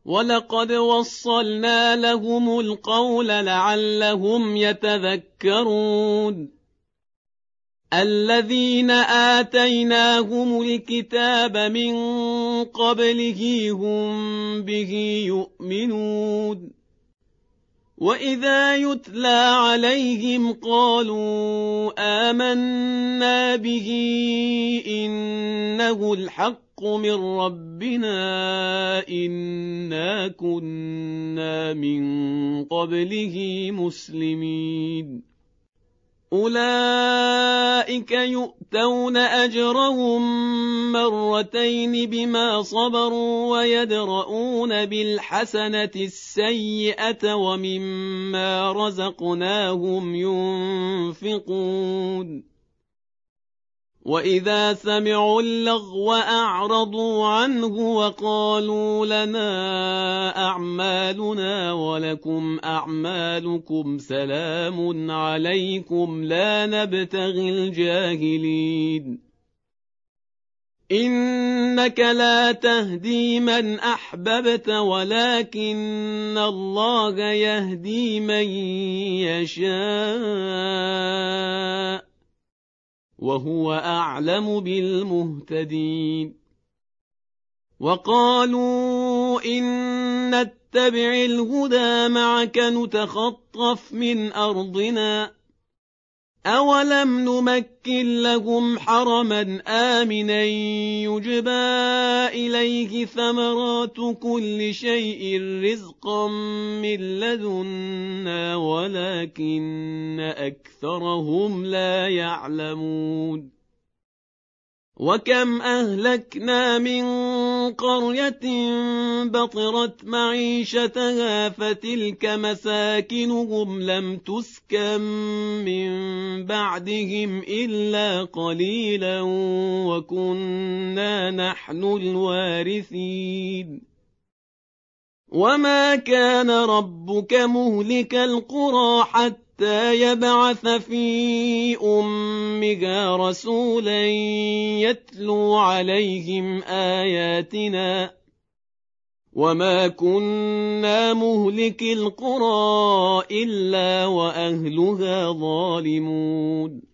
ولقد وصلنا لهم القول لعلهم يتذكرون الذين آتيناهم الكتاب من قبله هم به يؤمنون وإذا يتلى عليهم قالوا آمنا به إنه الحق من ربنا إنا كنا من قبله مسلمين أولئك يؤتون أجرهم مرتين بما صبروا ويدرؤون بالحسنة السيئة ومما رزقناهم ينفقون وإذا سمعوا اللغو أعرضوا عنه وقالوا لنا أعمالنا ولكم أعمالكم سلام عليكم لا نبتغي الجاهلين إنك لا تهدي من أحببت ولكن الله يهدي من يشاء وهو أعلم بالمهتدين وقالوا إن نتبع الهدى معك نتخطف من أرضنا أولم نمكن لهم حرما آمنا يجبى إليه ثمرات كل شيء رزقا من لدنا ولكن أكثرهم لا يعلمون وكم أهلكنا من قرية بطرت معيشتها فتلك مساكنهم لم تسكن من بعدهم إلا قليلا وكنا نحن الوارثين وما كان ربك مهلك القرى حتى يبعث في أمها رسولا يتلو عليهم آياتنا وما كنا مهلك القرى إلا وأهلها ظالمون